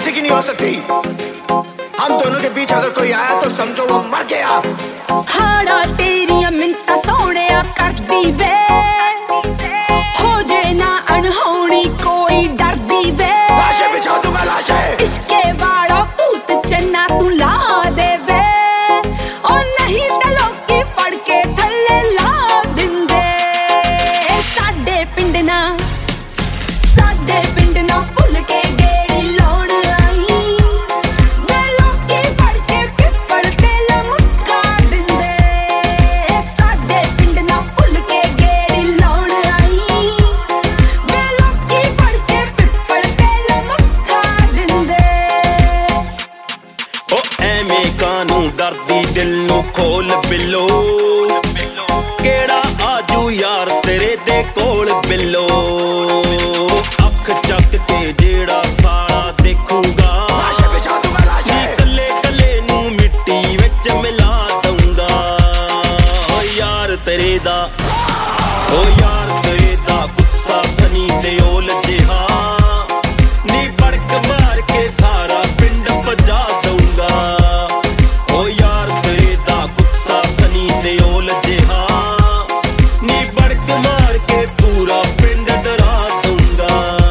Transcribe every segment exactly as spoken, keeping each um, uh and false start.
किसी की नहीं हो सकती। हम दोनों के बीच अगर कोई आया तो समझो वो मर गया। हाड़ा तेरियां मिन्नतां सोहणिया करदी वे, हो जे ना अनहोनी कोई डरदी वे। लाशें बिछा दूंगा लाशें। इश्के वाला भूत चन्ना तू ला दे वे, ओ नहीं ते लोकी फड़ के थल्ले ला दिंदे। साडे पिंड ना साडे पिंड ना भुल के गेड़ी लाउण आई, वे लोकी फड़ के पिप्पड़ ते लमका दिंदे। साडे पिंड ना भुल के गेड़ी लाउण आई, वे लोकी फड़ के पिप्पड़ ते लमका दिंदे। ओ एवें कानूं डरदी दिल नूं खोल बिल्लो, केड़ा आजू यार तेरे दे कोल बिल्लो। अख चक के जेड़ा सारा देखूगा, नी कले कले नूं मिट्टी विच मिला दूंगा। ओ यार तेरे दा ओ यार तेरे दा गुस्सा सनी ते ओल जिहा, नी बड़क मार के सारा पिंड भजा दूंगा। ओ यार तेरे दा गुस्सा सनी ते ओल जिहा, नी बड़क मार के पूरा पिंड डरा दूंगा।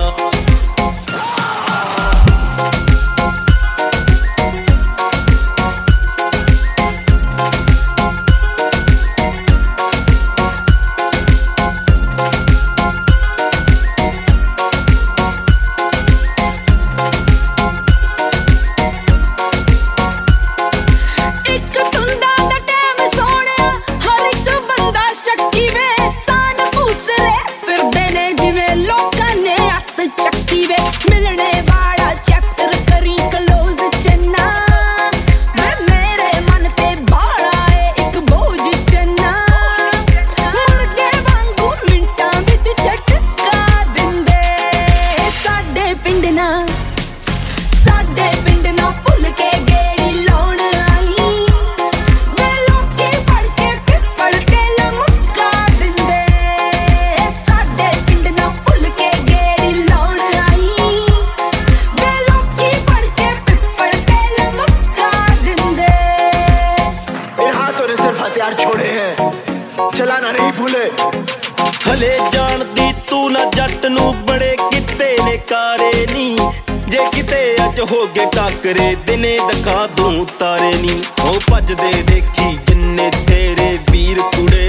ਇੱਕ ਤੁੰਦਾ ਦਾ ਟਾਈਮ ਸੋਹਣਿਆ, ਹਰ ਇੱਕ ਬੰਦਾ ਸ਼ੱਕੀ ਵੇ। ਸਾਨ ਭੂਸਰੇ ਫਿਰਦੇ ਨੇ ਜਿਵੇਂ ਲੋਕਾਂ ਨੇ ਹੱਥ ਚੱਕੀ ਵੇ। ਮਿਲਣੇ ਵਾਲਾ ਚੈਪਟਰ ਕਰੀ ਕਲੋਜ਼ ਚੰਨਾ, ਮੈਂ ਮੇਰੇ ਮਨ ਤੇ ਬਾਲਾ ਏ ਇੱਕ ਬੋਝ ਚੰਨਾ। ਮੁਰਗੇ ਵਾਂਗੂ ਮਿੰਟਾਂ ਵਿੱਚ ਝਟਕਾ ਦਿੰਦੇ। ਸਾਡੇ ਪਿੰਡ ਨਾ ਸਾਡੇ ਪਿੰਡ ਨਾ ਭੁੱਲ ਕੇ ਗੇੜੀ ਲਾਉਣ ਆਈ, ਵੇ ਲੋਕੀ ਫੜ ਕੇ ਪਿੱਪੜ ਤੇ ਲਮਕਾ ਦਿੰਦੇ। ਸਾਡੇ ਪਿੰਡ ਨਾ ਭੁੱਲ ਕੇ ਗੇੜੀ ਲਾਉਣ ਆਈ, ਵੇ ਲੋਕੀ ਫੜ ਕੇ ਪਿੱਪੜ ਤੇ ਲਮਕਾ ਦਿੰਦੇ। इन हाथों ने सिर्फ हथियार छोड़े हैं, चलाना नहीं भूले। हले जानदी तू ना जट नू बड़े किते ने कारे नी, जे किते अज हो गए टाकरे दिने दिखा दूं तारे नी। ओ भजदे देखी जिन्ने तेरे वीर कुड़े,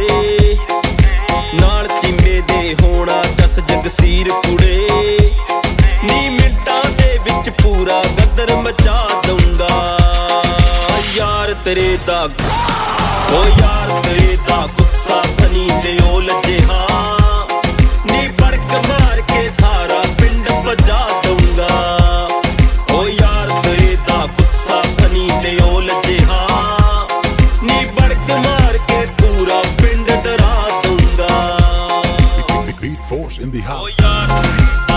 नाल चिंबे दे होना जस जगसीर कुड़े। नी मिंटां दे विच पूरा गदर मचा दूंगा। यार तेरे दा ओ यार तेरे दा गुस्सा सनी ते ओल जिहा, नी बड़क मार के सारा पिंड भजा दूंगा। ओ यार तेरे दा गुस्सा सनी ते ओल जिहा, नी बड़क मार के पूरा पिंड डरा दूंगा। Beat Force in the O house. यार